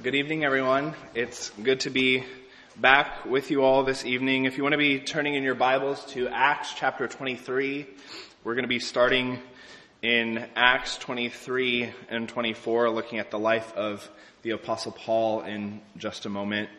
Good evening, everyone. It's good to be back with you all this evening. If you want to be turning in your Bibles to Acts chapter 23, we're going to be starting in Acts 23 and 24, looking at the life of the Apostle Paul in just a moment.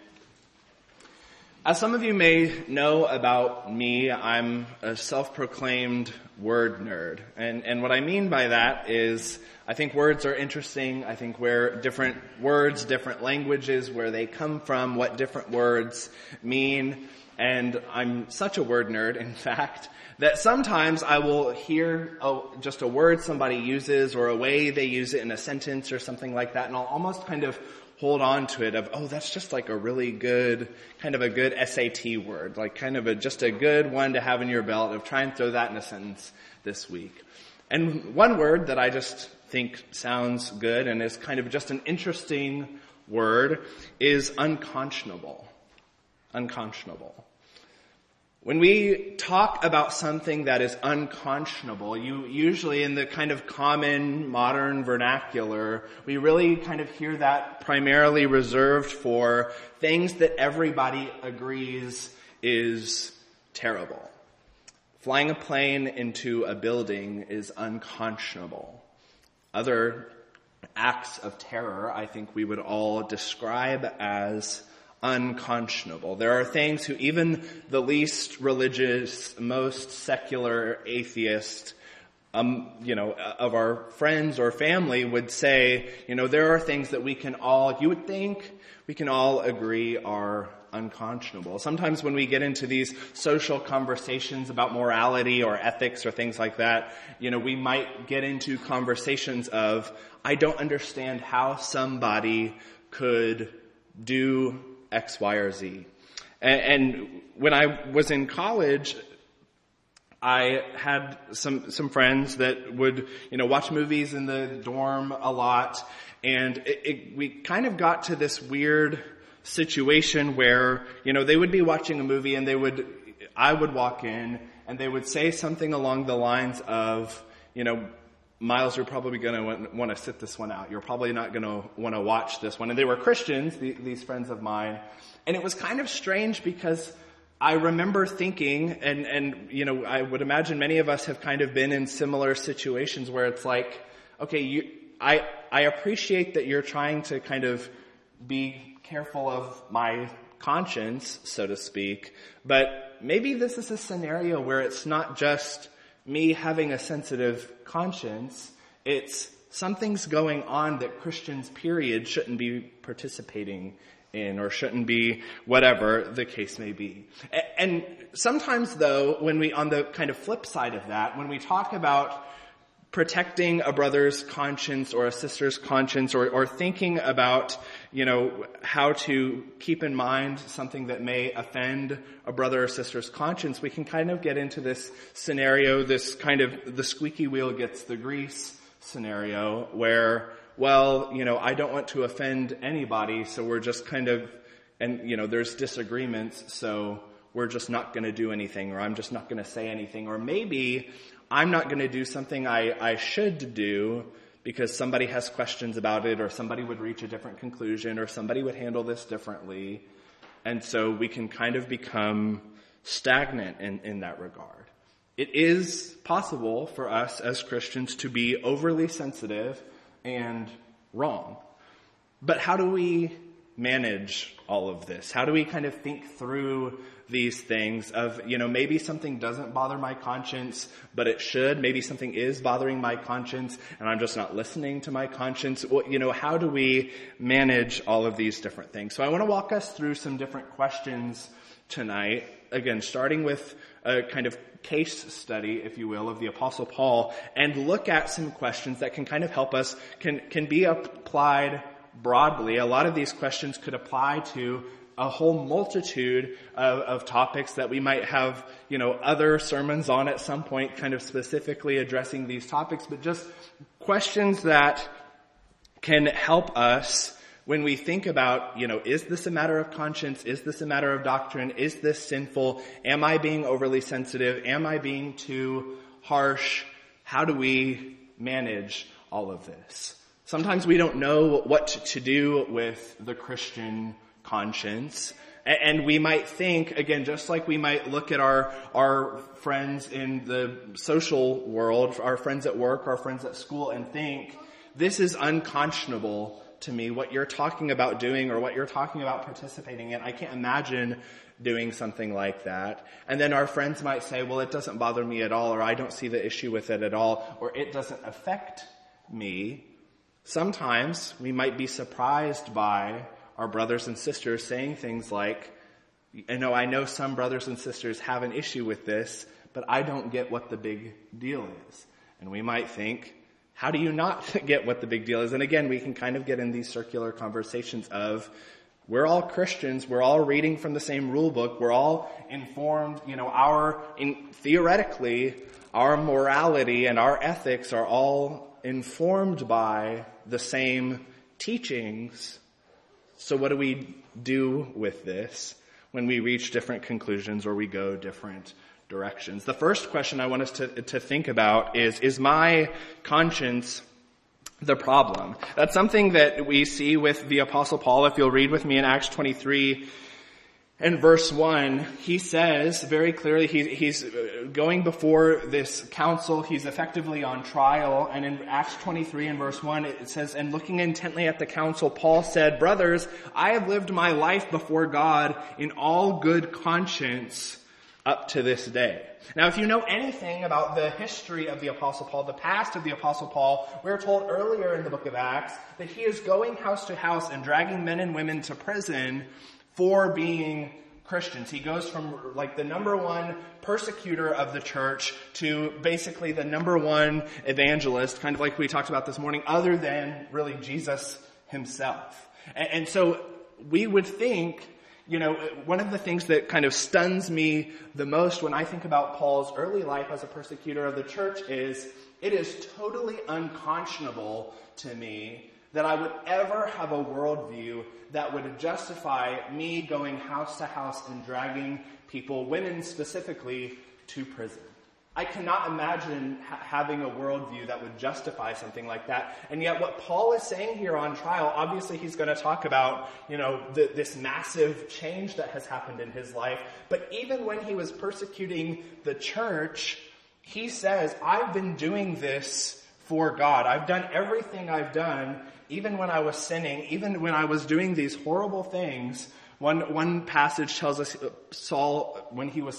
As some of you may know about me, I'm a self-proclaimed word nerd. And what I mean by that is I think words are interesting. I think where different words, different languages, where they come from, what different words mean. And I'm such a word nerd, in fact, that sometimes I will hear just a word somebody uses or a way they use it in a sentence or something like that, and I'll almost kind of hold on to it of, that's just like a really good, kind of a good SAT word, like kind of just a good one to have in your belt of try and throw that in a sentence this week. And one word that I just think sounds good and is kind of just an interesting word is unconscionable. Unconscionable. When we talk about something that is unconscionable, you usually in the kind of common modern vernacular, we really kind of hear that primarily reserved for things that everybody agrees is terrible. Flying a plane into a building is unconscionable. Other acts of terror, I think we would all describe as unconscionable. There are things who even the least religious, most secular atheist, of our friends or family would say, there are things that you would think we can all agree are unconscionable. Sometimes when we get into these social conversations about morality or ethics or things like that, we might get into conversations of, I don't understand how somebody could do X, Y, or Z. And when I was in college, I had some friends that would, watch movies in the dorm a lot. And we kind of got to this weird situation where, they would be watching a movie and I would walk in and they would say something along the lines of, Miles, you're probably going to want to sit this one out. You're probably not going to want to watch this one. And they were Christians, these friends of mine. And it was kind of strange because I remember thinking, and I would imagine many of us have kind of been in similar situations where it's like, okay, I appreciate that you're trying to kind of be careful of my conscience, so to speak, but maybe this is a scenario where it's not just me having a sensitive conscience, it's something's going on that Christians, period, shouldn't be participating in or shouldn't be whatever the case may be. And sometimes though, when we, on the kind of flip side of that, when we talk about protecting a brother's conscience or a sister's conscience or thinking about, how to keep in mind something that may offend a brother or sister's conscience, we can kind of get into this scenario, this kind of the squeaky wheel gets the grease scenario where, I don't want to offend anybody, so we're just kind of, and, there's disagreements, so we're just not going to do anything, or I'm just not going to say anything, or maybe I'm not going to do something I should do because somebody has questions about it, or somebody would reach a different conclusion, or somebody would handle this differently. And so we can kind of become stagnant in that regard. It is possible for us as Christians to be overly sensitive and wrong. But how do we manage all of this? How do we kind of think through these things of, maybe something doesn't bother my conscience, but it should. Maybe something is bothering my conscience and I'm just not listening to my conscience. How do we manage all of these different things? So I want to walk us through some different questions tonight. Again, starting with a kind of case study, if you will, of the Apostle Paul, and look at some questions that can kind of help us, can be applied broadly. A lot of these questions could apply to a whole multitude of topics that we might have, other sermons on at some point kind of specifically addressing these topics, but just questions that can help us when we think about, is this a matter of conscience? Is this a matter of doctrine? Is this sinful? Am I being overly sensitive? Am I being too harsh? How do we manage all of this? Sometimes we don't know what to do with the Christian conscience. And we might think, again, just like we might look at our friends in the social world, our friends at work, our friends at school, and think, this is unconscionable to me, what you're talking about doing or what you're talking about participating in. I can't imagine doing something like that. And then our friends might say, well, it doesn't bother me at all, or I don't see the issue with it at all, or it doesn't affect me. Sometimes we might be surprised by our brothers and sisters saying things like, I know some brothers and sisters have an issue with this, but I don't get what the big deal is. And we might think, how do you not get what the big deal is? And again, we can kind of get in these circular conversations of, we're all Christians, we're all reading from the same rule book, we're all informed, theoretically, our morality and our ethics are all informed by the same teachings. So what do we do with this when we reach different conclusions or we go different directions? The first question I want us to think about is my conscience the problem? That's something that we see with the Apostle Paul. If you'll read with me in Acts 23 and verse 1, he says very clearly, he's going before this council. He's effectively on trial. And in Acts 23 and verse 1, it says, and looking intently at the council, Paul said, brothers, I have lived my life before God in all good conscience up to this day. Now, if you know anything about the history of the Apostle Paul, the past of the Apostle Paul, we're told earlier in the book of Acts that he is going house to house and dragging men and women to prison for being Christians. He goes from like the number one persecutor of the church to basically the number one evangelist, kind of like we talked about this morning, other than really Jesus himself. And so we would think, one of the things that kind of stuns me the most when I think about Paul's early life as a persecutor of the church is, it is totally unconscionable to me that I would ever have a worldview that would justify me going house to house and dragging people, women specifically, to prison. I cannot imagine having a worldview that would justify something like that. And yet what Paul is saying here on trial, obviously he's going to talk about, this massive change that has happened in his life. But even when he was persecuting the church, he says, I've been doing this for God. I've done everything I've done, even when I was sinning, even when I was doing these horrible things. One passage tells us Paul, when he was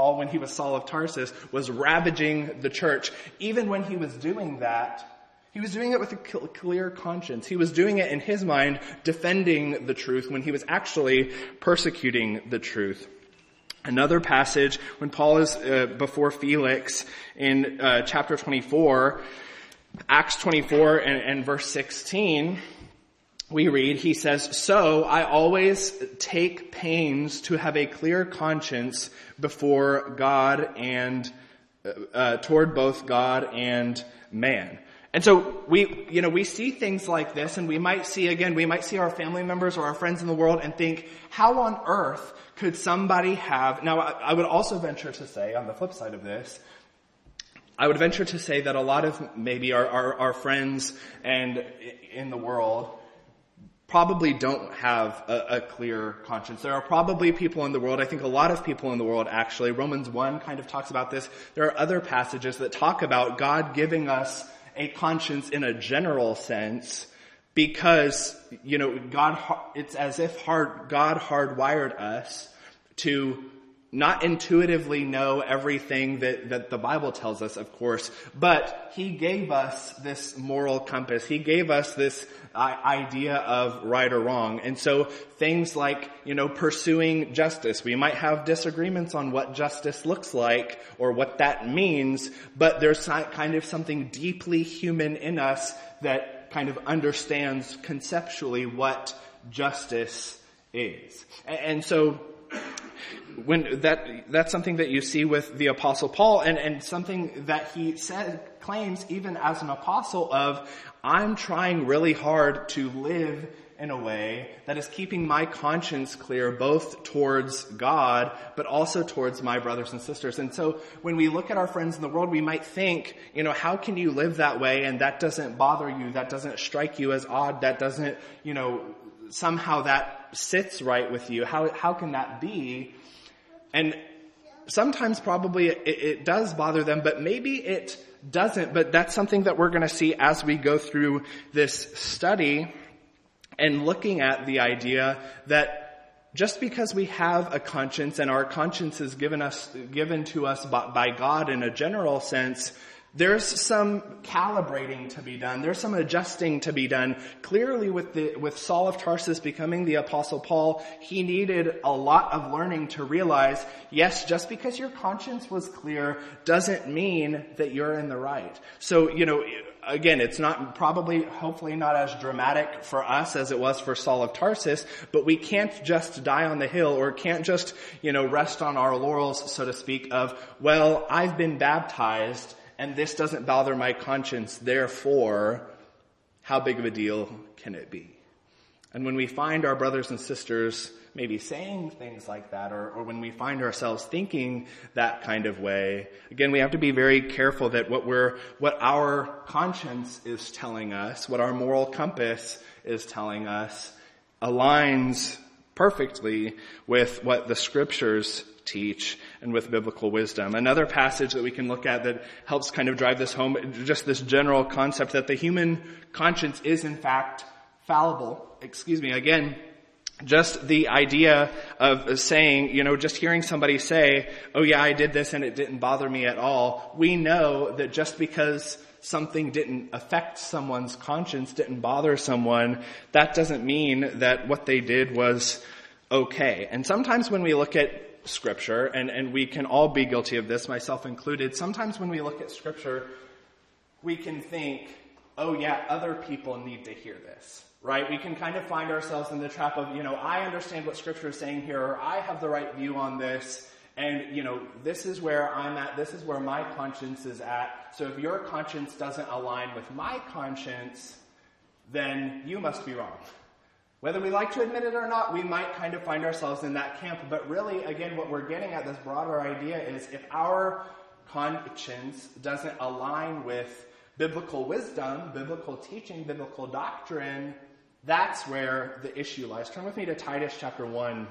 Saul of Tarsus, was ravaging the church. Even when he was doing that, he was doing it with a clear conscience. He was doing it in his mind, defending the truth when he was actually persecuting the truth. Another passage, when Paul is before Felix in chapter 24, Acts 24 and verse 16, we read, he says, so I always take pains to have a clear conscience before God and toward both God and man. And so we see things like this, and we might see our family members or our friends in the world and think, how on earth could somebody have... Now, I would also venture to say, on the flip side of this, I would venture to say that a lot of maybe our friends and in the world probably don't have a clear conscience. There are probably people in the world, I think a lot of people in the world actually, Romans 1 kind of talks about this. There are other passages that talk about God giving us a conscience in a general sense because, it's as if God hardwired us to not intuitively know everything that the Bible tells us, of course, but he gave us this moral compass. He gave us this idea of right or wrong. And so things like, pursuing justice, we might have disagreements on what justice looks like or what that means, but there's kind of something deeply human in us that kind of understands conceptually what justice is. And so when that's something that you see with the Apostle Paul and something that he claims even as an apostle of, I'm trying really hard to live in a way that is keeping my conscience clear both towards God, but also towards my brothers and sisters. And so when we look at our friends in the world, we might think, how can you live that way and that doesn't bother you, that doesn't strike you as odd, that doesn't, somehow that sits right with you. How can that be? And sometimes probably it does bother them, but maybe it doesn't. But that's something that we're going to see as we go through this study and looking at the idea that just because we have a conscience and our conscience is given to us by God in a general sense, there's some calibrating to be done. There's some adjusting to be done. Clearly with Saul of Tarsus becoming the Apostle Paul, he needed a lot of learning to realize, yes, just because your conscience was clear doesn't mean that you're in the right. So, again, it's not hopefully not as dramatic for us as it was for Saul of Tarsus, but we can't just die on the hill or can't just, rest on our laurels, so to speak, of, well, I've been baptized and this doesn't bother my conscience, therefore, how big of a deal can it be? And when we find our brothers and sisters maybe saying things like that, or when we find ourselves thinking that kind of way, again, we have to be very careful that what our conscience is telling us, what our moral compass is telling us, aligns perfectly with what the scriptures teach and with biblical wisdom. Another passage that we can look at that helps kind of drive this home, just this general concept that the human conscience is in fact fallible. Again, just the idea of saying, just hearing somebody say, oh yeah, I did this and it didn't bother me at all. We know that just because something didn't affect someone's conscience, didn't bother someone, that doesn't mean that what they did was okay. And sometimes when we look at Scripture, and we can all be guilty of this, myself included, sometimes when we look at Scripture, we can think, oh yeah, other people need to hear this, right? We can kind of find ourselves in the trap of, I understand what Scripture is saying here, or I have the right view on this, and, this is where I'm at, this is where my conscience is at, so if your conscience doesn't align with my conscience, then you must be wrong. Whether we like to admit it or not, we might kind of find ourselves in that camp. But really, again, what we're getting at, this broader idea, is if our conscience doesn't align with biblical wisdom, biblical teaching, biblical doctrine, that's where the issue lies. Turn with me to Titus chapter 1.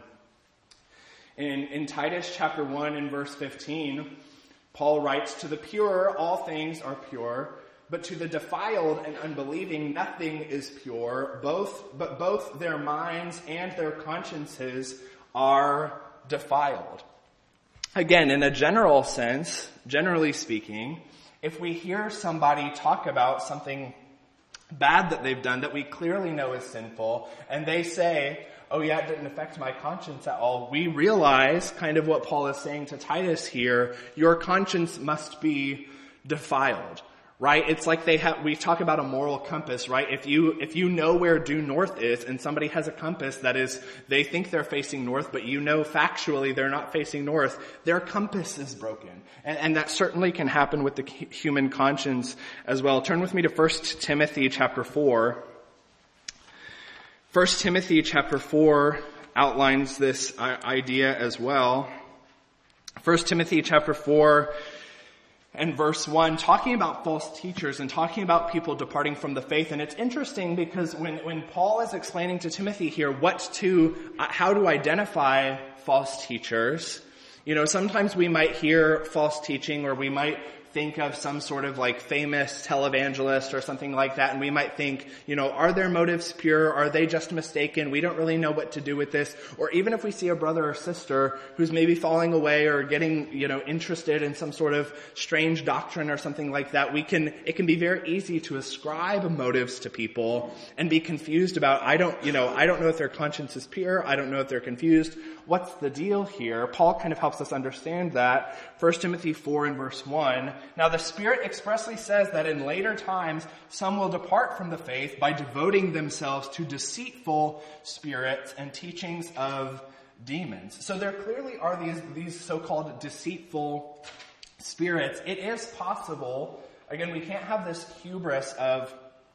In Titus chapter 1 in verse 15, Paul writes, "To the pure all things are pure, but to the defiled and unbelieving nothing is pure, but both their minds and their consciences are defiled." Again, in a general sense, generally speaking, if we hear somebody talk about something bad that they've done that we clearly know is sinful, and they say, oh yeah, it didn't affect my conscience at all, we realize kind of what Paul is saying to Titus here, your conscience must be defiled. Right? It's like we talk about a moral compass, right? If you know where due north is and somebody has a compass that is, they think they're facing north, but factually they're not facing north, their compass is broken. And that certainly can happen with the human conscience as well. Turn with me to 1 Timothy chapter 4. 1 Timothy chapter 4 outlines this idea as well. 1 Timothy chapter 4 and verse 1, talking about false teachers and talking about people departing from the faith. And it's interesting because when Paul is explaining to Timothy here how to identify false teachers, sometimes we might hear false teaching, or we might think of some sort of like famous televangelist or something like that, and we might think, are their motives pure? Are they just mistaken? We don't really know what to do with this. Or even if we see a brother or sister who's maybe falling away or getting, interested in some sort of strange doctrine or something like that, it can be very easy to ascribe motives to people and be confused about, I don't know if their conscience is pure. I don't know if they're confused. What's the deal here? Paul kind of helps us understand that. 1 Timothy 4 and verse 1, "Now the Spirit expressly says that in later times some will depart from the faith by devoting themselves to deceitful spirits and teachings of demons." So there clearly are these so-called deceitful spirits. It is possible, again, we can't have this hubris of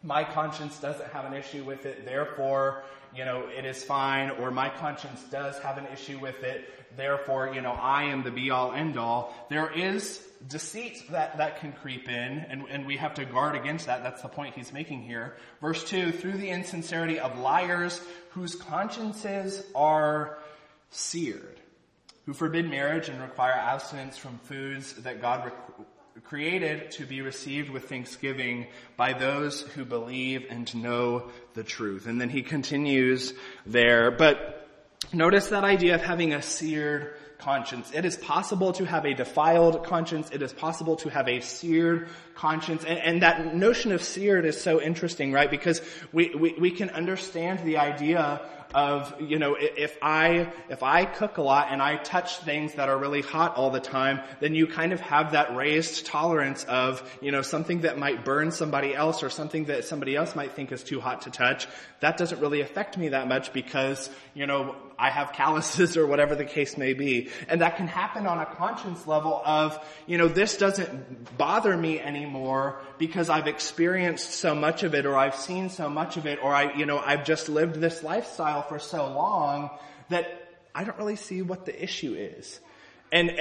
my conscience doesn't have an issue with it, therefore, it is fine, or my conscience does have an issue with it, therefore, I am the be-all, end-all. There is deceit that can creep in, and we have to guard against that. That's the point he's making here. Verse 2, through the insincerity of liars whose consciences are seared, who forbid marriage and require abstinence from foods that God created to be received with thanksgiving by those who believe and know the truth. And then he continues there. But notice that idea of having a seared conscience. It is possible to have a defiled conscience. It is possible to have a seared conscience. And that notion of seared is so interesting, right? Because we can understand the idea of, if I cook a lot and I touch things that are really hot all the time, then you kind of have that raised tolerance of, something that might burn somebody else or something that somebody else might think is too hot to touch. That doesn't really affect me that much because, I have calluses or whatever the case may be. And that can happen on a conscience level of, this doesn't bother me anymore because I've experienced so much of it, or I've seen so much of it, or I've just lived this lifestyle for so long that I don't really see what the issue is. And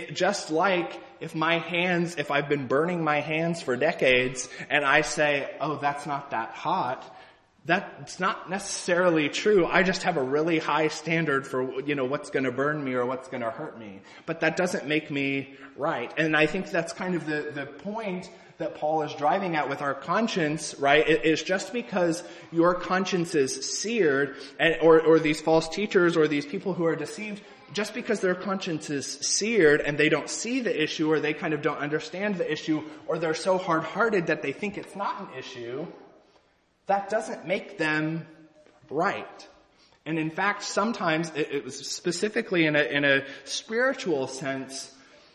if I've been burning my hands for decades and I say, oh, that's not that hot, that's not necessarily true. I just have a really high standard for, what's going to burn me or what's going to hurt me. But that doesn't make me right. And I think that's kind of the point that Paul is driving at with our conscience, right? It is just because your conscience is seared, or these false teachers or these people who are deceived, just because their conscience is seared and they don't see the issue, or they kind of don't understand the issue, or they're so hard-hearted that they think it's not an issue, that doesn't make them right. And in fact, sometimes it was specifically in a spiritual sense,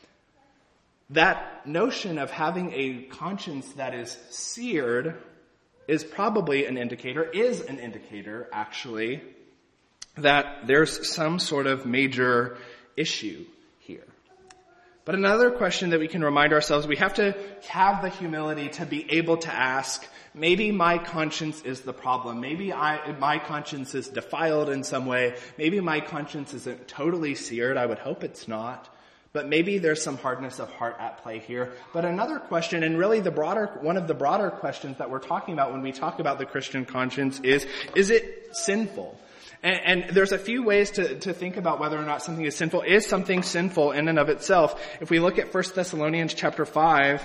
that notion of having a conscience that is seared is an indicator actually, that there's some sort of major issue here. But another question that we can remind ourselves, we have to have the humility to be able to ask, maybe my conscience is the problem. Maybe my conscience is defiled in some way. Maybe my conscience isn't totally seared. I would hope it's not. But maybe there's some hardness of heart at play here. But another question, and really one of the broader questions that we're talking about when we talk about the Christian conscience is it sinful? And there's a few ways to think about whether or not something is sinful. Is something sinful in and of itself? If we look at 1 Thessalonians chapter 5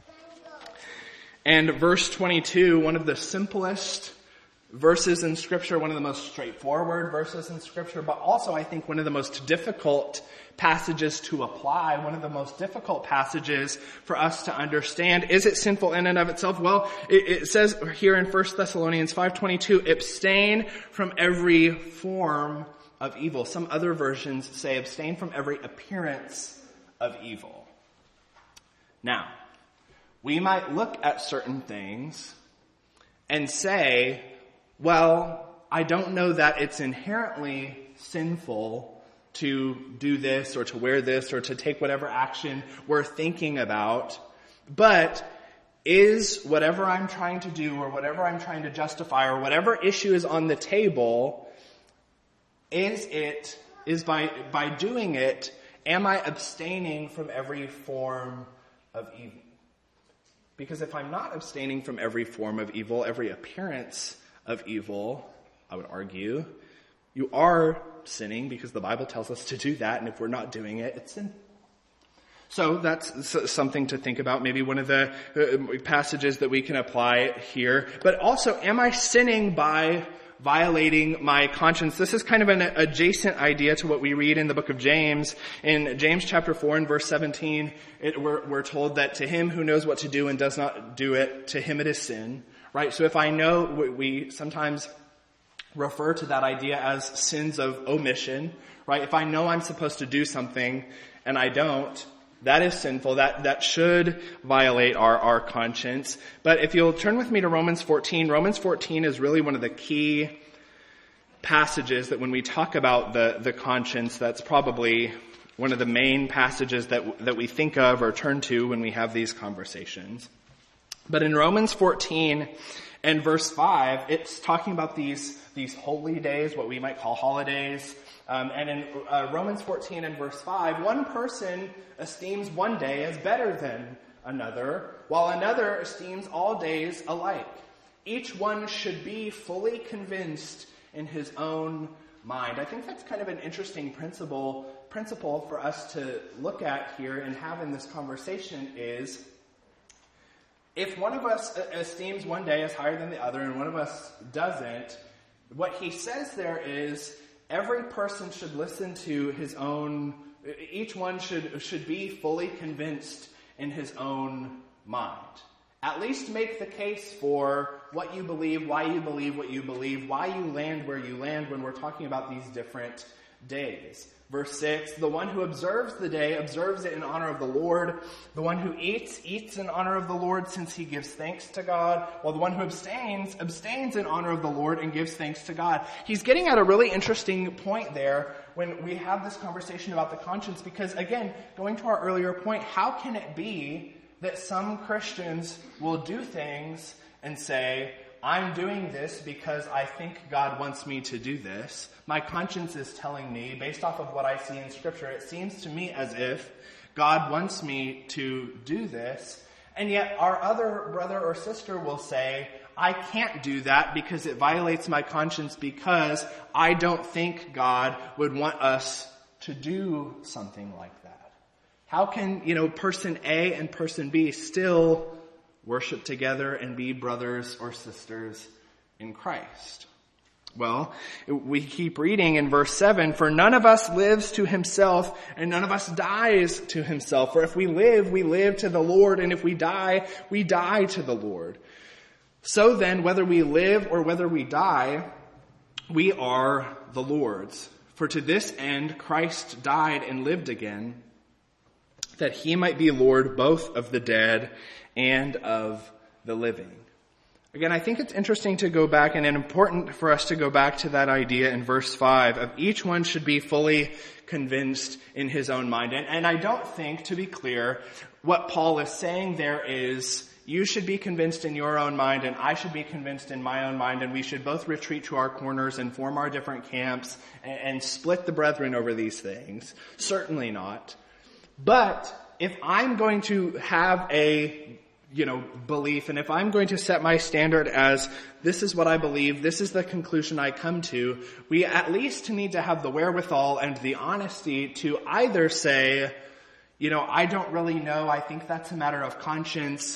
and verse 22, one of the simplest verses in Scripture, one of the most straightforward verses in Scripture, but also I think one of the most difficult passages to apply, one of the most difficult passages for us to understand. Is it sinful in and of itself? Well, it says here in 1 Thessalonians 5:22, abstain from every form of evil. Some other versions say abstain from every appearance of evil. Now, we might look at certain things and say, well, I don't know that it's inherently sinful to do this or to wear this or to take whatever action we're thinking about, but is whatever I'm trying to do or whatever I'm trying to justify or whatever issue is on the table, is by doing it, am I abstaining from every form of evil? Because if I'm not abstaining from every form of evil, every appearance of evil, I would argue, you are sinning because the Bible tells us to do that, and if we're not doing it, it's sin. So that's something to think about, maybe one of the passages that we can apply here. But also, am I sinning by violating my conscience? This is kind of an adjacent idea to what we read in the book of James. In James chapter 4 and verse 17, we're told that to him who knows what to do and does not do it, to him it is sin. Right? So if I know, we sometimes refer to that idea as sins of omission, right? If I know I'm supposed to do something and I don't, that is sinful. That should violate our conscience. But if you'll turn with me to Romans 14, Romans 14 is really one of the key passages that when we talk about the conscience, that's probably one of the main passages that we think of or turn to when we have these conversations. But in Romans 14 And verse 5, it's talking about these holy days, what we might call holidays. And in Romans 14 and verse 5, one person esteems one day as better than another, while another esteems all days alike. Each one should be fully convinced in his own mind. I think that's kind of an interesting principle for us to look at here and have in this conversation is, if one of us esteems one day as higher than the other and one of us doesn't, what he says there is every person should listen to his own, each one should be fully convinced in his own mind. At least make the case for what you believe, why you believe what you believe, why you land where you land when we're talking about these different days. Verse 6, the one who observes the day observes it in honor of the Lord. The one who eats in honor of the Lord, since he gives thanks to God. While the one who abstains in honor of the Lord and gives thanks to God. He's getting at a really interesting point there when we have this conversation about the conscience, because again, going to our earlier point, how can it be that some Christians will do things and say, I'm doing this because I think God wants me to do this. My conscience is telling me, based off of what I see in Scripture, it seems to me as if God wants me to do this. And yet our other brother or sister will say, I can't do that because it violates my conscience because I don't think God would want us to do something like that. How can, person A and person B still worship together and be brothers or sisters in Christ? Well, we keep reading in verse 7, for none of us lives to himself and none of us dies to himself. For if we live to the Lord, and if we die to the Lord. So then, whether we live or whether we die, we are the Lord's. For to this end Christ died and lived again, that he might be Lord both of the dead and of the living. Again, I think it's interesting to go back and important for us to go back to that idea in verse 5 of each one should be fully convinced in his own mind. And I don't think, to be clear, what Paul is saying there is you should be convinced in your own mind and I should be convinced in my own mind, and we should both retreat to our corners and form our different camps and split the brethren over these things. Certainly not. But if I'm going to have a belief, and if I'm going to set my standard as this is what I believe, this is the conclusion I come to, we at least need to have the wherewithal and the honesty to either say, I don't really know, I think that's a matter of conscience,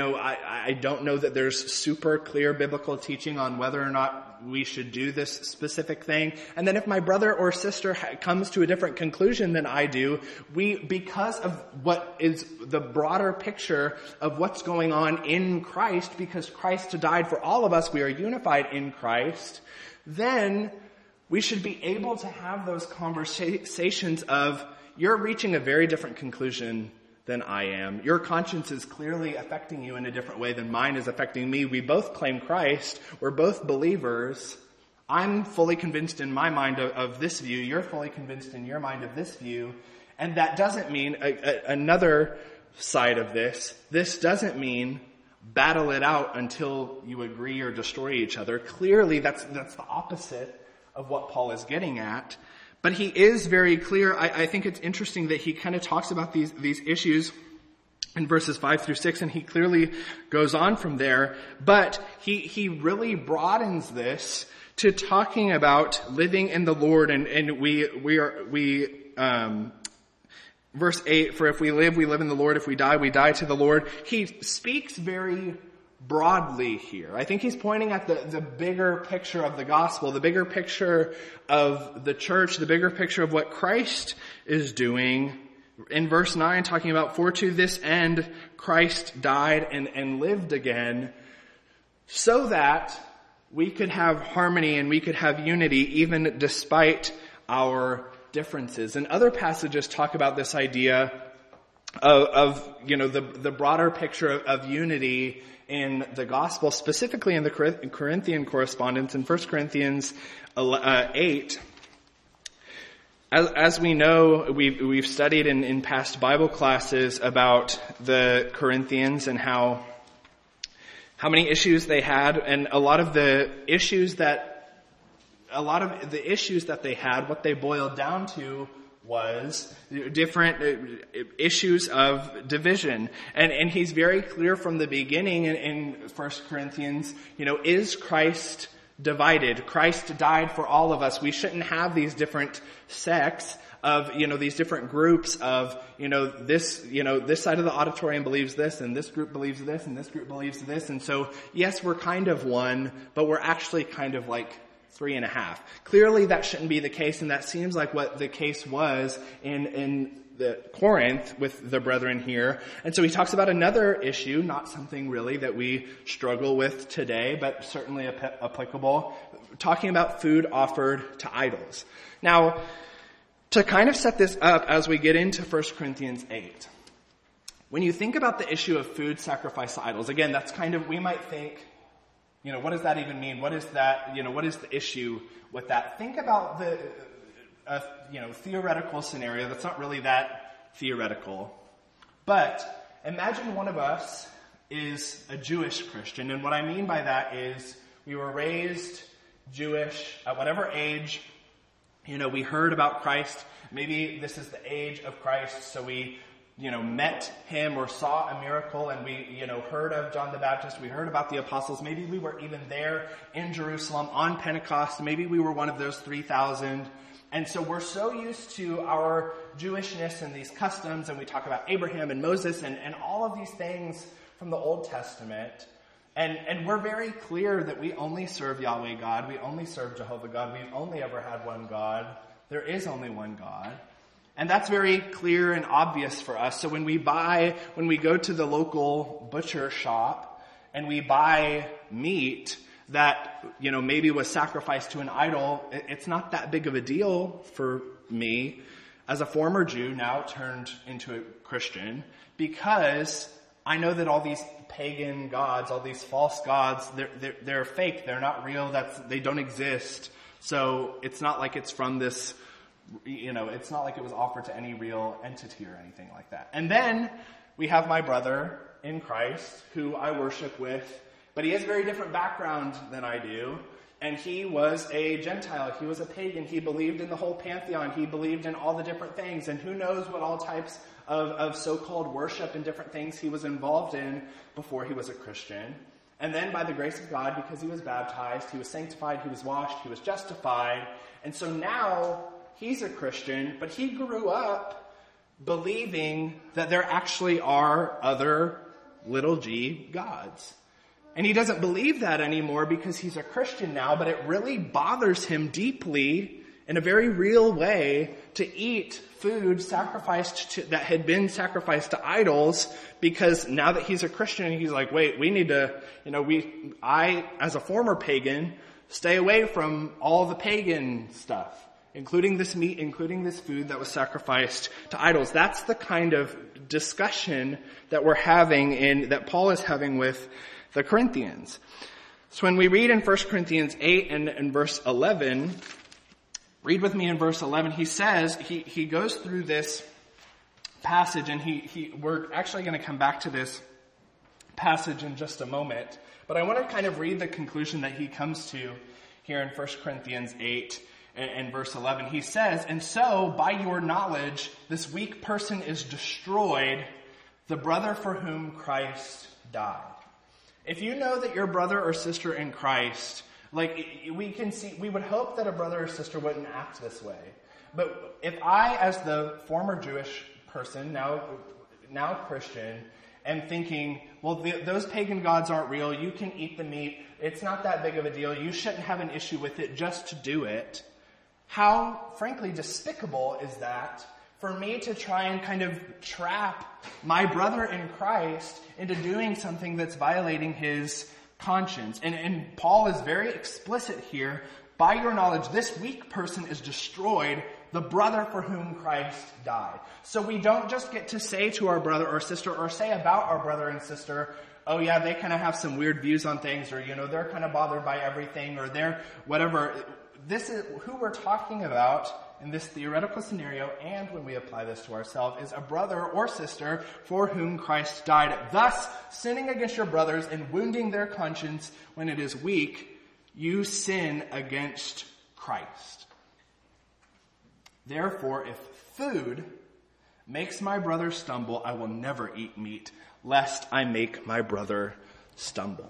I don't know that there's super clear biblical teaching on whether or not we should do this specific thing. And then if my brother or sister comes to a different conclusion than I do, because of what is the broader picture of what's going on in Christ, because Christ died for all of us, we are unified in Christ, then we should be able to have those conversations of, you're reaching a very different conclusion than I am. Your conscience is clearly affecting you in a different way than mine is affecting me. We both claim Christ. We're both believers. I'm fully convinced in my mind of this view. You're fully convinced in your mind of this view. And that doesn't mean another side of this. This doesn't mean battle it out until you agree or destroy each other. Clearly, that's the opposite of what Paul is getting at. But he is very clear. I think it's interesting that he kind of talks about these issues in verses 5 through 6, and he clearly goes on from there. But he really broadens this to talking about living in the Lord, and verse 8, for if we live in the Lord. If we die to the Lord. He speaks very broadly here. I think he's pointing at the bigger picture of the gospel, the bigger picture of the church, the bigger picture of what Christ is doing. In verse 9, talking about, for to this end Christ died and lived again, so that we could have harmony and we could have unity even despite our differences. And other passages talk about this idea of the broader picture of unity in the gospel, specifically in the Corinthian correspondence in 1 Corinthians 8. As we know, we've studied in past Bible classes about the Corinthians and how how many issues they had, and a lot of the issues that they had, what they boiled down to was different issues of division. And he's very clear from the beginning in 1 Corinthians, is Christ divided? Christ died for all of us. We shouldn't have these different sects of, these different groups of, this side of the auditorium believes this, and this group believes this, and this group believes this. And so, yes, we're kind of one, but we're actually kind of like 3.5. Clearly that shouldn't be the case, and that seems like what the case was in the Corinth with the brethren here. And so he talks about another issue, not something really that we struggle with today, but certainly applicable, talking about food offered to idols. Now, to kind of set this up as we get into 1 Corinthians 8, when you think about the issue of food sacrificed to idols, again, that's kind of, we might think, what does that even mean? What is that, what is the issue with that? Think about the, theoretical scenario that's not really that theoretical. But imagine one of us is a Jewish Christian. And what I mean by that is we were raised Jewish at whatever age, we heard about Christ. Maybe this is the age of Christ, so we met him or saw a miracle, and we, heard of John the Baptist. We heard about the apostles. Maybe we were even there in Jerusalem on Pentecost. Maybe we were one of those 3,000. And so we're so used to our Jewishness and these customs, and we talk about Abraham and Moses and all of these things from the Old Testament. And we're very clear that we only serve Yahweh God. We only serve Jehovah God. We've only ever had one God. There is only one God. And that's very clear and obvious for us. So when we go to the local butcher shop and we buy meat that, maybe was sacrificed to an idol, it's not that big of a deal for me as a former Jew now turned into a Christian, because I know that all these pagan gods, all these false gods, they're fake. They're not real. They don't exist. So it's not like it's from this, it's not like it was offered to any real entity or anything like that. And then we have my brother in Christ who I worship with, but he has a very different background than I do. And he was a Gentile. He was a pagan. He believed in the whole pantheon. He believed in all the different things. And who knows what all types of so-called worship and different things he was involved in before he was a Christian. And then by the grace of God, because he was baptized, he was sanctified, he was washed, he was justified. And so now he's a Christian, but he grew up believing that there actually are other little g gods. And he doesn't believe that anymore because he's a Christian now, but it really bothers him deeply in a very real way to eat food that had been sacrificed to idols, because now that he's a Christian, he's like, wait, we need to, I, as a former pagan, stay away from all the pagan stuff, including this meat, including this food that was sacrificed to idols. That's the kind of discussion that we're having that Paul is having with the Corinthians. So when we read in 1 Corinthians 8 and verse 11, read with me in verse 11, he says, he goes through this passage, and we're actually going to come back to this passage in just a moment, but I want to kind of read the conclusion that he comes to here in 1 Corinthians 8 and verse 11. He says, "And so, by your knowledge, this weak person is destroyed, the brother for whom Christ died." If you know that your brother or sister in Christ, we would hope that a brother or sister wouldn't act this way. But if I, as the former Jewish person, now Christian, am thinking, well, those pagan gods aren't real, you can eat the meat, it's not that big of a deal, you shouldn't have an issue with it just to do it, how, frankly, despicable is that for me to try and kind of trap my brother in Christ into doing something that's violating his conscience. And Paul is very explicit here. By your knowledge, this weak person is destroyed, the brother for whom Christ died. So we don't just get to say to our brother or sister, or say about our brother and sister, oh yeah, they kind of have some weird views on things, or, they're kind of bothered by everything, or they're whatever. This is who we're talking about in this theoretical scenario, and when we apply this to ourselves, is a brother or sister for whom Christ died. Thus, sinning against your brothers and wounding their conscience when it is weak, you sin against Christ. Therefore, if food makes my brother stumble, I will never eat meat, lest I make my brother stumble.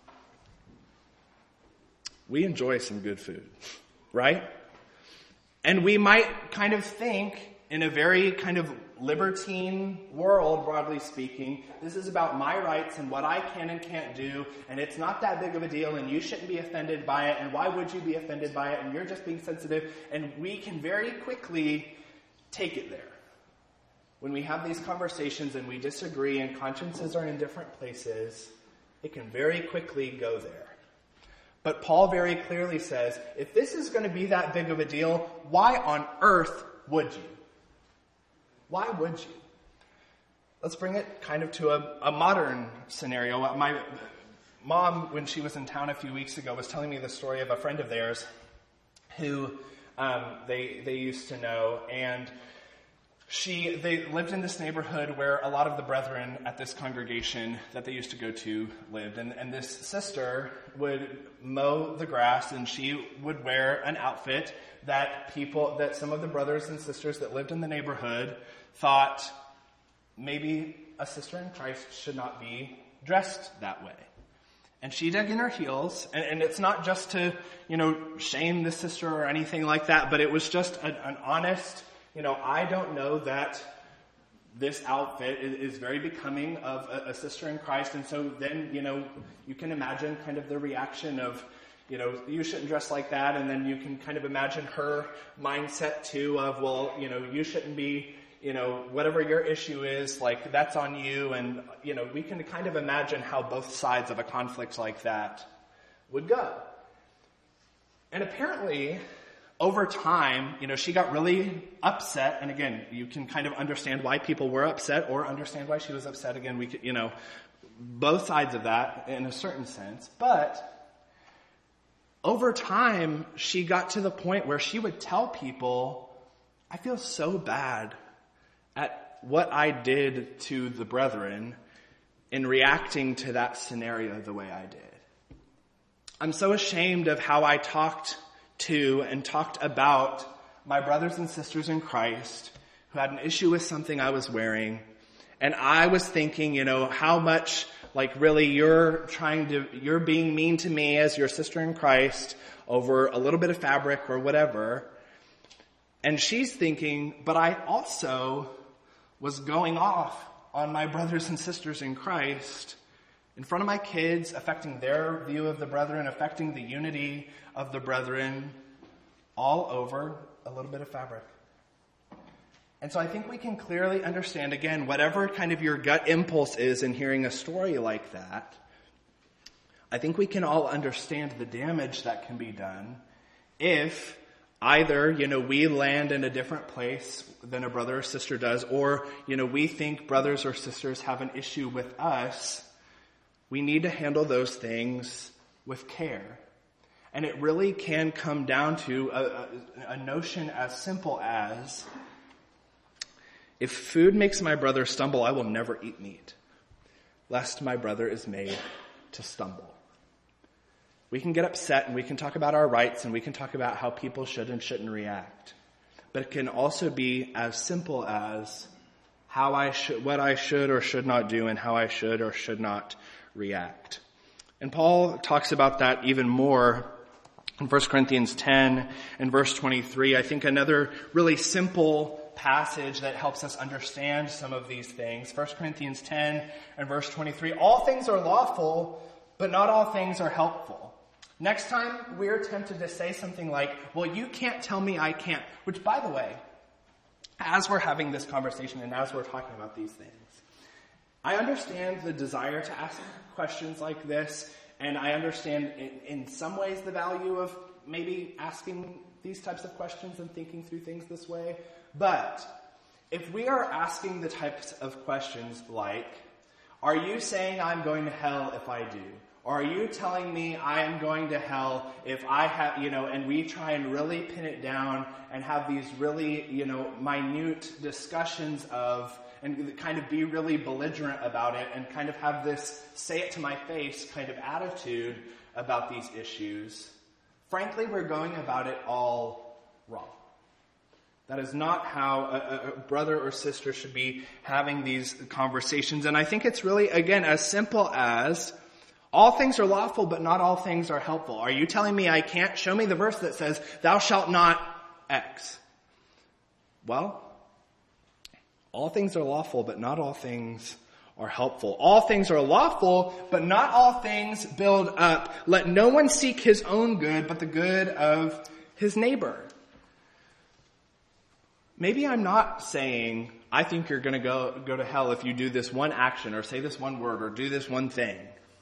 We enjoy some good food, right? And we might kind of think, in a very kind of libertine world, broadly speaking, this is about my rights and what I can and can't do, and it's not that big of a deal, and you shouldn't be offended by it, and why would you be offended by it, and you're just being sensitive, and we can very quickly take it there. When we have these conversations and we disagree and consciences are in different places, it can very quickly go there. But Paul very clearly says, if this is going to be that big of a deal, why on earth would you? Why would you? Let's bring it kind of to a modern scenario. My mom, when she was in town a few weeks ago, was telling me the story of a friend of theirs who they used to know, and they lived in this neighborhood where a lot of the brethren at this congregation that they used to go to lived. And this sister would mow the grass, and she would wear an outfit that some of the brothers and sisters that lived in the neighborhood thought maybe a sister in Christ should not be dressed that way. And she dug in her heels, and it's not just to, shame the sister or anything like that, but it was just an honest, I don't know that this outfit is very becoming of a sister in Christ. And so then, you can imagine kind of the reaction of, you shouldn't dress like that. And then you can kind of imagine her mindset too of, well, you shouldn't be, whatever your issue is, like that's on you. And, we can kind of imagine how both sides of a conflict like that would go. And apparently, over time, she got really upset. And again, you can kind of understand why people were upset or understand why she was upset. Again, we could, both sides of that in a certain sense. But over time, she got to the point where she would tell people, I feel so bad at what I did to the brethren in reacting to that scenario the way I did. I'm so ashamed of how I talked to and talked about my brothers and sisters in Christ who had an issue with something I was wearing. And I was thinking, how much, really you're being mean to me as your sister in Christ over a little bit of fabric or whatever. And she's thinking, but I also was going off on my brothers and sisters in Christ in front of my kids, affecting their view of the brethren, affecting the unity of the brethren, all over a little bit of fabric. And so I think we can clearly understand, again, whatever kind of your gut impulse is in hearing a story like that, I think we can all understand the damage that can be done if either, we land in a different place than a brother or sister does, or, we think brothers or sisters have an issue with us. We need to handle those things with care. And it really can come down to a notion as simple as, if food makes my brother stumble, I will never eat meat, lest my brother is made to stumble. We can get upset and we can talk about our rights and we can talk about how people should and shouldn't react. But it can also be as simple as what I should or should not do and how I should or should not react. And Paul talks about that even more in 1 Corinthians 10 and verse 23. I think another really simple passage that helps us understand some of these things. 1 Corinthians 10 and verse 23. All things are lawful, but not all things are helpful. Next time we're tempted to say something like, well, you can't tell me I can't. Which, by the way, as we're having this conversation and as we're talking about these things, I understand the desire to ask questions like this, and I understand in some ways the value of maybe asking these types of questions and thinking through things this way. But if we are asking the types of questions like, are you saying I'm going to hell if I do? Or are you telling me I am going to hell if I have, and we try and really pin it down and have these really, minute discussions and kind of be really belligerent about it and kind of have this say it to my face kind of attitude about these issues. Frankly, we're going about it all wrong. That is not how a brother or sister should be having these conversations. And I think it's really, again, as simple as all things are lawful, but not all things are helpful. Are you telling me I can't? Show me the verse that says, thou shalt not X. Well, all things are lawful, but not all things are helpful. All things are lawful, but not all things build up. Let no one seek his own good, but the good of his neighbor. Maybe I'm not saying, I think you're going to go to hell if you do this one action or say this one word or do this one thing.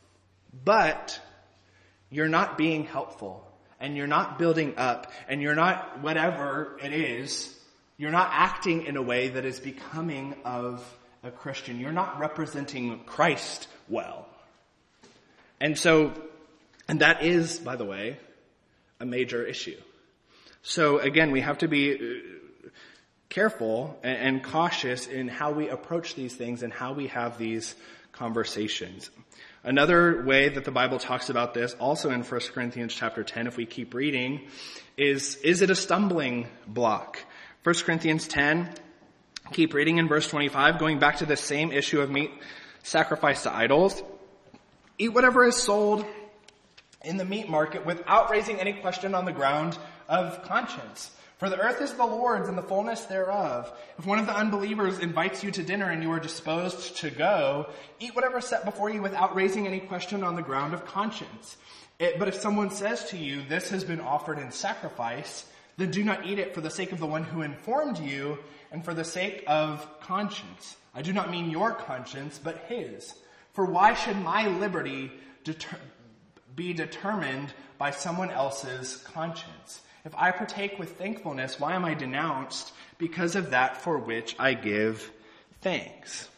But you're not being helpful, and you're not building up, and you're not, whatever it is, you're not acting in a way that is becoming of a Christian. You're not representing Christ well. And that is, by the way, a major issue. So again, we have to be careful and cautious in how we approach these things and how we have these conversations. Another way that the Bible talks about this, also in 1 Corinthians chapter 10, if we keep reading, is it a stumbling block? 1 Corinthians 10, keep reading in verse 25, going back to the same issue of meat sacrificed to idols. Eat whatever is sold in the meat market without raising any question on the ground of conscience. For the earth is the Lord's and the fullness thereof. If one of the unbelievers invites you to dinner and you are disposed to go, eat whatever is set before you without raising any question on the ground of conscience. But if someone says to you, this has been offered in sacrifice, then do not eat it for the sake of the one who informed you and for the sake of conscience. I do not mean your conscience, but his. For why should my liberty be determined by someone else's conscience? If I partake with thankfulness, why am I denounced? Because of that for which I give thanks.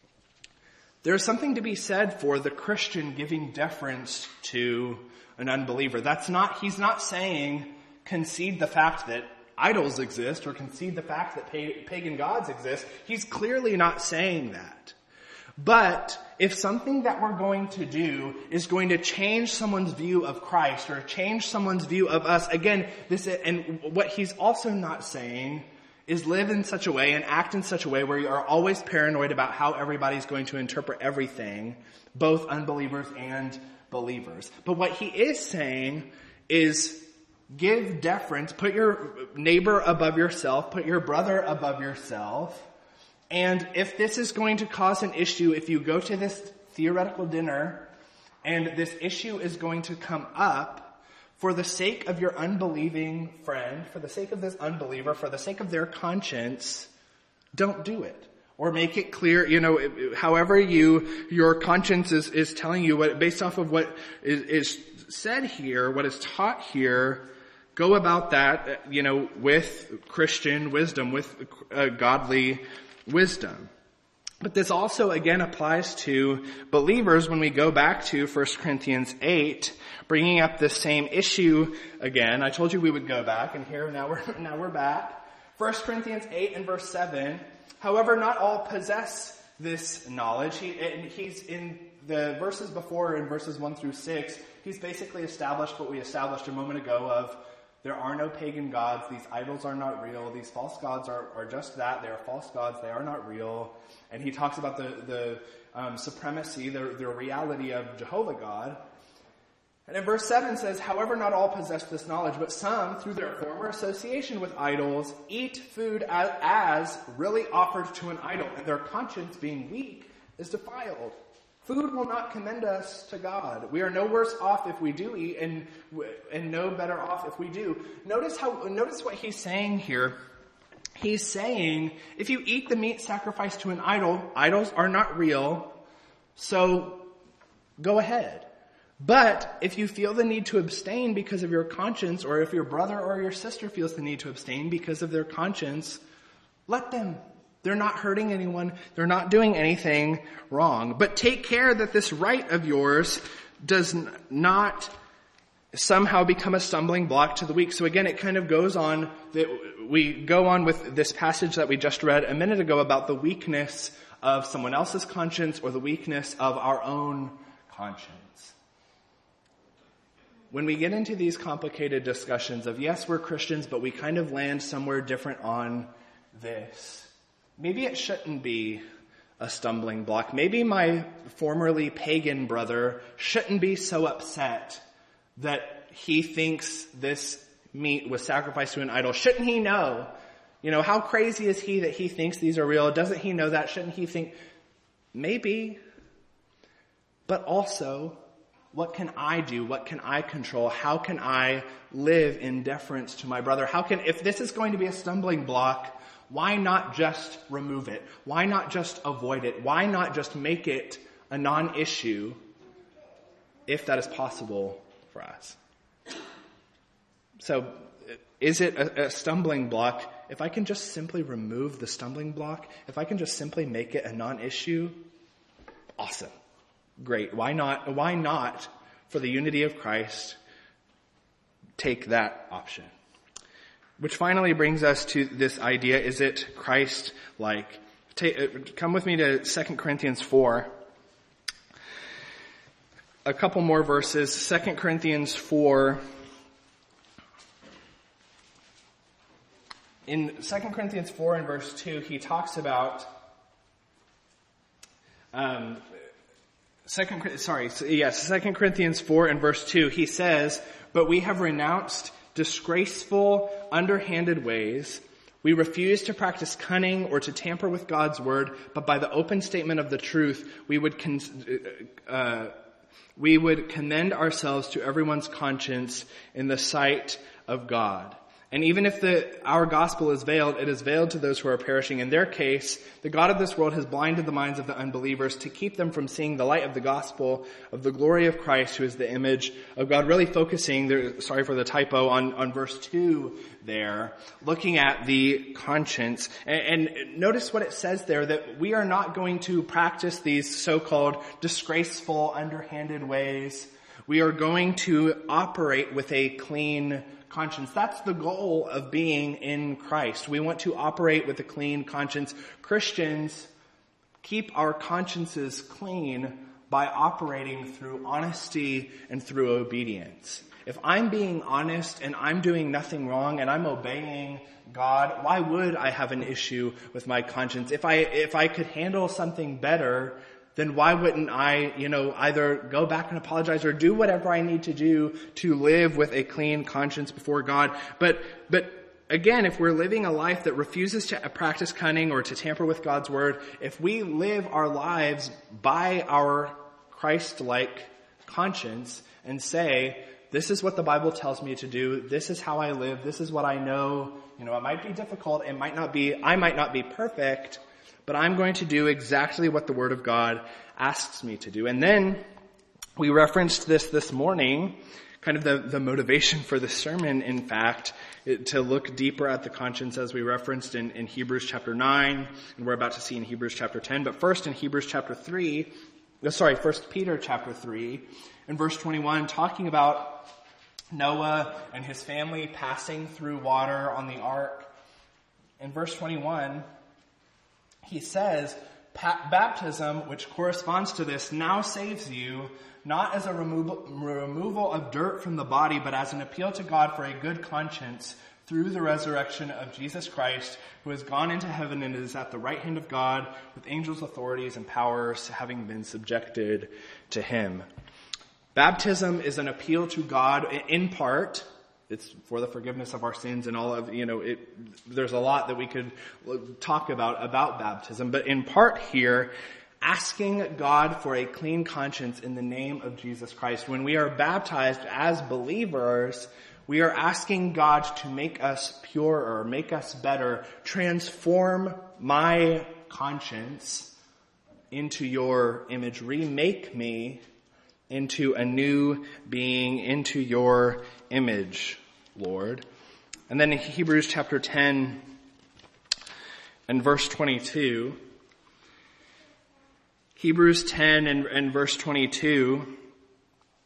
There's something to be said for the Christian giving deference to an unbeliever. He's not saying concede the fact that idols exist or concede the fact that pagan gods exist. He's clearly not saying that. But if something that we're going to do is going to change someone's view of Christ or change someone's view of us, again, and what he's also not saying is live in such a way and act in such a way where you are always paranoid about how everybody's going to interpret everything, both unbelievers and believers. But what he is saying is give deference, put your neighbor above yourself, put your brother above yourself. And if this is going to cause an issue, if you go to this theoretical dinner and this issue is going to come up, for the sake of your unbelieving friend, for the sake of this unbeliever, for the sake of their conscience, don't do it. Or make it clear, however your conscience is telling you, based off of what is said here, what is taught here, go about that, with Christian wisdom, with godly wisdom. But this also again applies to believers when we go back to 1 Corinthians 8, bringing up the same issue again. I told you we would go back, and now we're back. 1 Corinthians 8 and verse 7. However, not all possess this knowledge. He's in the verses before, in verses 1 through 6, he's basically established what we established a moment ago of there are no pagan gods. These idols are not real. These false gods are just that. They are false gods. They are not real. And he talks about the supremacy, the reality of Jehovah God. And in verse 7 says, however, not all possess this knowledge, but some, through their former association with idols, eat food as really offered to an idol, and their conscience, being weak, is defiled. Food will not commend us to God. We are no worse off if we do eat, and no better off if we do. Notice what he's saying here. He's saying, if you eat the meat sacrificed to an idol, idols are not real, so go ahead. But if you feel the need to abstain because of your conscience, or if your brother or your sister feels the need to abstain because of their conscience, let them. They're not hurting anyone. They're not doing anything wrong. But take care that this right of yours does not somehow become a stumbling block to the weak. So again, it kind of goes on, we go on with this passage that we just read a minute ago about the weakness of someone else's conscience or the weakness of our own conscience. When we get into these complicated discussions of, yes, we're Christians, but we kind of land somewhere different on this, maybe it shouldn't be a stumbling block. Maybe my formerly pagan brother shouldn't be so upset that he thinks this meat was sacrificed to an idol. Shouldn't he know? How crazy is he that he thinks these are real? Doesn't he know that? Shouldn't he think? Maybe. But also, what can I do? What can I control? How can I live in deference to my brother? If this is going to be a stumbling block, why not just remove it? Why not just avoid it? Why not just make it a non-issue if that is possible for us? So, is it a stumbling block? If I can just simply remove the stumbling block, if I can just simply make it a non-issue, awesome. Great. Why not, for the unity of Christ, take that option? Which finally brings us to this idea, is it Christ-like? Come with me to 2 Corinthians 4. A couple more verses. 2 Corinthians 4. In 2 Corinthians 4 and verse 2, he talks about 2 Corinthians 4 and verse 2, he says, "But we have renounced disgraceful, underhanded ways. We refuse to practice cunning or to tamper with God's word, but by the open statement of the truth, we would commend ourselves to everyone's conscience in the sight of God. And even if our gospel is veiled, it is veiled to those who are perishing. In their case, the God of this world has blinded the minds of the unbelievers to keep them from seeing the light of the gospel of the glory of Christ, who is the image of God." Really focusing there, sorry for the typo, on verse 2 there, looking at the conscience. And notice what it says there, that we are not going to practice these so-called disgraceful, underhanded ways. We are going to operate with a clean conscience. That's the goal of being in Christ. We want to operate with a clean conscience. Christians keep our consciences clean by operating through honesty and through obedience. If I'm being honest and I'm doing nothing wrong and I'm obeying God, why would I have an issue with my conscience? If I could handle something better, then why wouldn't I, either go back and apologize or do whatever I need to do to live with a clean conscience before God? But again, if we're living a life that refuses to practice cunning or to tamper with God's word, if we live our lives by our Christ-like conscience and say, this is what the Bible tells me to do, this is how I live, this is what I know, it might be difficult, I might not be perfect, but I'm going to do exactly what the Word of God asks me to do. And then we referenced this morning, kind of the motivation for the sermon, in fact, to look deeper at the conscience, as we referenced in Hebrews chapter 9, and we're about to see in Hebrews chapter 10. But first in Hebrews chapter 3, 1 Peter chapter 3, and verse 21, talking about Noah and his family passing through water on the ark. In verse 21, he says, "Baptism, which corresponds to this, now saves you, not as a removal of dirt from the body, but as an appeal to God for a good conscience through the resurrection of Jesus Christ, who has gone into heaven and is at the right hand of God, with angels, authorities, and powers having been subjected to him." Baptism is an appeal to God in part. It's for the forgiveness of our sins and all of, there's a lot that we could talk about baptism. But in part here, asking God for a clean conscience in the name of Jesus Christ. When we are baptized as believers, we are asking God to make us purer, make us better, transform my conscience into your image, remake me into a new being, into your image, Lord. And then in Hebrews chapter 10 and verse 22, Hebrews 10 and verse 22,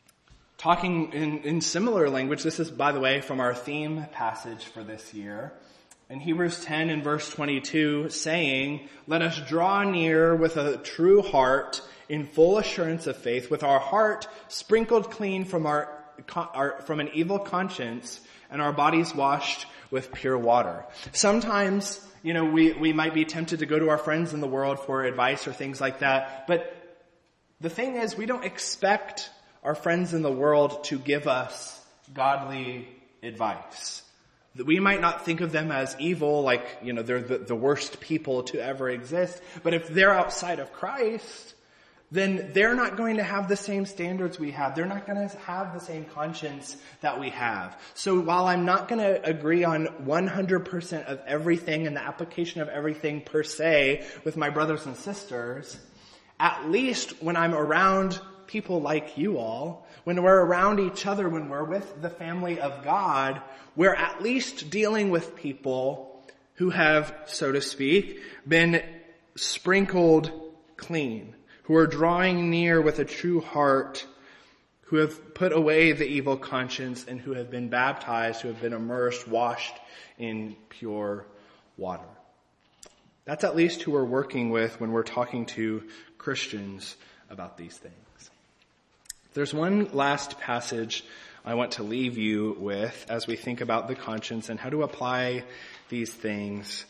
talking in similar language. This is, by the way, from our theme passage for this year. In Hebrews 10 and verse 22, saying, "Let us draw near with a true heart in full assurance of faith, with our heart sprinkled clean from from an evil conscience and our bodies washed with pure water." Sometimes, we might be tempted to go to our friends in the world for advice or things like that. But the thing is, we don't expect our friends in the world to give us godly advice. We might not think of them as evil, like, they're the worst people to ever exist. But if they're outside of Christ, then they're not going to have the same standards we have. They're not going to have the same conscience that we have. So while I'm not going to agree on 100% of everything and the application of everything per se with my brothers and sisters, at least when I'm around people like you all, when we're around each other, when we're with the family of God, we're at least dealing with people who have, so to speak, been sprinkled clean, who are drawing near with a true heart, who have put away the evil conscience, and who have been baptized, who have been immersed, washed in pure water. That's at least who we're working with when we're talking to Christians about these things. There's one last passage I want to leave you with as we think about the conscience and how to apply these things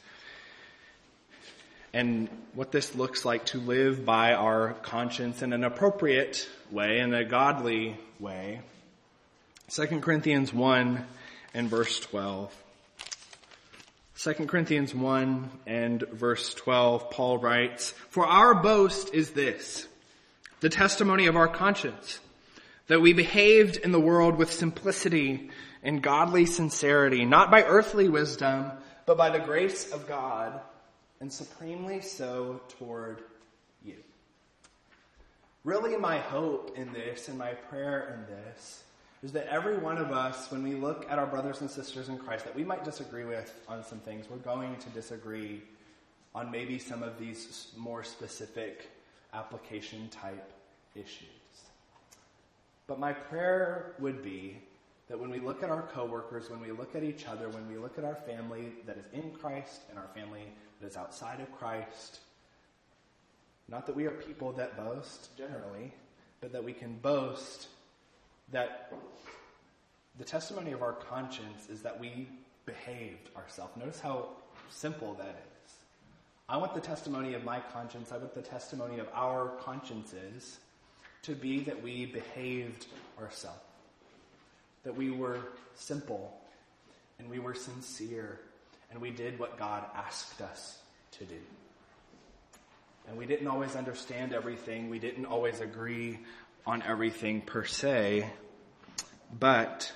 and what this looks like to live by our conscience in an appropriate way, in a godly way. 2 Corinthians 1 and verse 12. 2 Corinthians 1 and verse 12, Paul writes, "For our boast is this, the testimony of our conscience, that we behaved in the world with simplicity and godly sincerity, not by earthly wisdom, but by the grace of God, and supremely so toward you." Really, my hope in this and my prayer in this is that every one of us, when we look at our brothers and sisters in Christ that we might disagree with on some things, we're going to disagree on maybe some of these more specific application type issues. But my prayer would be that when we look at our coworkers, when we look at each other, when we look at our family that is in Christ and our family that is outside of Christ, not that we are people that boast generally, but that we can boast that the testimony of our conscience is that we behaved ourselves. Notice how simple that is. I want the testimony of my conscience, I want the testimony of our consciences to be that we behaved ourselves, that we were simple, and we were sincere, and we did what God asked us to do. And we didn't always understand everything, we didn't always agree on everything per se, but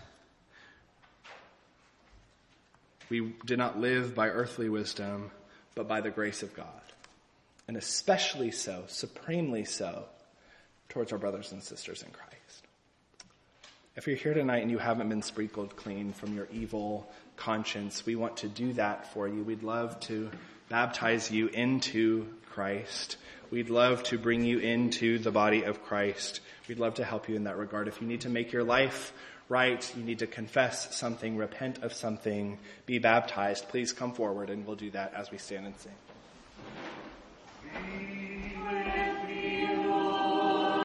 we did not live by earthly wisdom, but by the grace of God. And especially so, supremely so, towards our brothers and sisters in Christ. If you're here tonight and you haven't been sprinkled clean from your evil conscience, we want to do that for you. We'd love to baptize you into Christ. We'd love to bring you into the body of Christ. We'd love to help you in that regard. If you need to make your life right, you need to confess something, repent of something, be baptized, please come forward and we'll do that as we stand and sing.